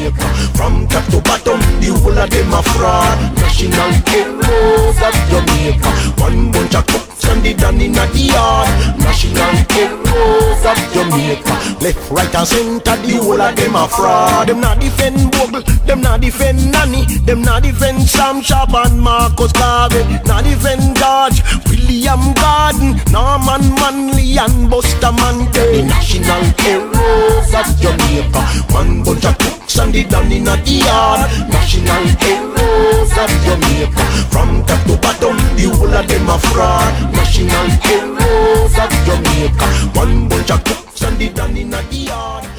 Jamaica. From top to bottom, the whole of them a fraud. National heroes of Jamaica. One bunch of cooks and they done in the yard. National heroes of Jamaica. Left, right and center, the whole of them a fraud. Them not defend Bogle, them not defend Nanny, them not defend Sam Sharp and Marcus Garvey, not defend George, William Garden, Norman Manley and Buster Manley. National heroes of Jamaica. One bunch of cooks and they done in the yard. National heroes of Jamaica. From top to bottom, the whole of them a fraud. National heroes of Jamaica. One bunch of cooks and they done in the yard.